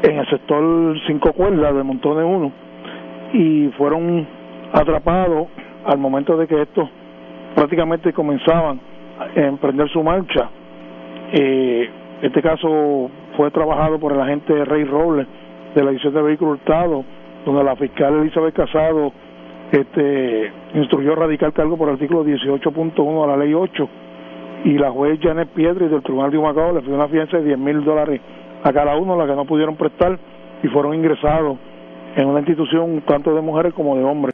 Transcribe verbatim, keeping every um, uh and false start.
en el sector cinco cuerdas de Montones uno, y fueron atrapados al momento de que estos prácticamente comenzaban a emprender su marcha. Eh, este caso fue trabajado por el agente Rey Robles de la División de Vehículos Hurtados, donde la fiscal Elizabeth Casado este, instruyó radicar cargo por el artículo dieciocho punto uno de la ley ocho, y la juez Janet Piedri del Tribunal de Humacao le fue una fianza de diez mil dólares a cada uno, la que no pudieron prestar, y fueron ingresados en una institución tanto de mujeres como de hombres.